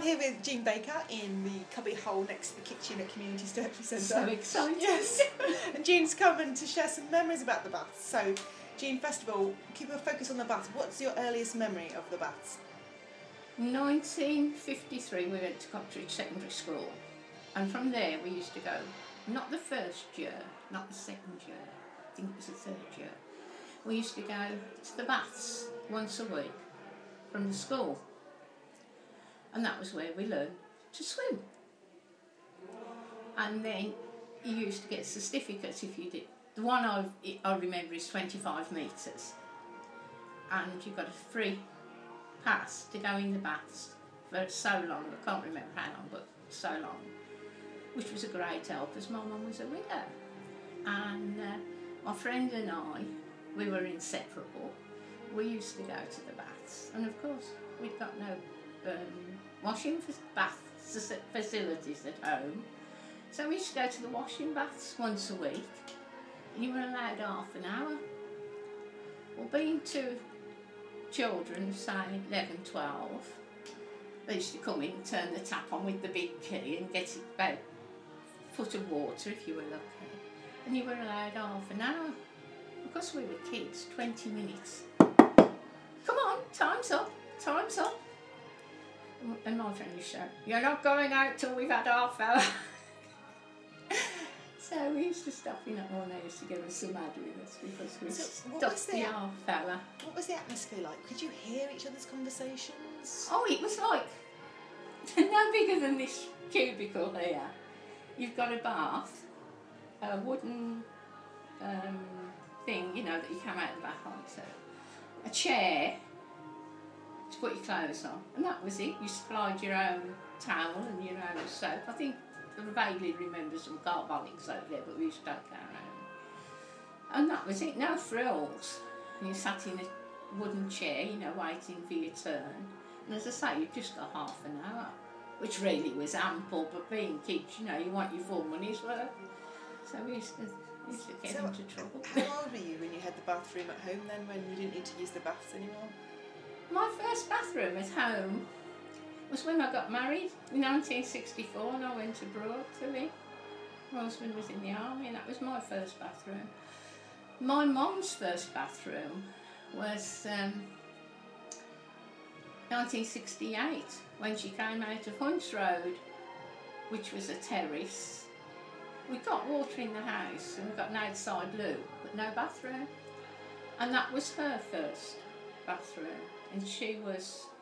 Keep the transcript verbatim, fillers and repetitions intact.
here with Jean Baker in the cubby hole next to the kitchen at Community Statutory Centre. So exciting. Yes. And Jean's coming to share some memories about the baths. So, Jean, first of all, keep a focus on the baths. What's your earliest memory of the baths? nineteen fifty-three, we went to Cottridge Secondary School. And from there we used to go, not the first year, not the second year, I think it was the third year. We used to go to the baths once a week from the school. And that was where we learned to swim. And then you used to get certificates if you did. The one I, I remember is twenty-five metres. And you got a free pass to go in the baths for so long. I can't remember how long, but so long. Which was a great help as my mum was a widow. And uh, my friend and I, we were inseparable. We used to go to the baths. And of course, we'd got no um, washing bath facilities at home. So we used to go to the washing baths once a week. And you were allowed half an hour. Well, being two children, say eleven, twelve, they used to come in and turn the tap on with the big key and get about a foot of water if you were lucky. And you were allowed half an hour. Because we were kids, twenty minutes. Come on, time's up, time's up. And my friend used to say, you're not going out till we've had half hour. So we used to stop in at one, they used to give us some ad with us because we So what stopped was the the- half hour. What was the atmosphere like? Could you hear each other's conversations? Oh, it was like no bigger than this cubicle here. You've got a bath, a wooden um, thing, you know, that you come out the bath onto, a chair to put your clothes on, and that was it. You supplied your own towel and your own soap. I think I vaguely remember some carbolics over there, but we used to take our own. And that was it, no frills. And you sat in a wooden chair, you know, waiting for your turn. And as I say, you've just got half an hour, which really was ample, but being kids, you know, you want your full money's worth. So we used to, we used to get So, into trouble. How old were you when you had the bathroom at home then, when you didn't need to use the baths anymore? My first bathroom at home was when I got married in nineteen sixty-four, and I went abroad to live. My husband was in the army, and that was my first bathroom. My mum's first bathroom was um, nineteen sixty-eight, when she came out of Hunts Road, which was a terrace. We got water in the house, and we got an outside loo, but no bathroom. And that was her first bathroom. And she was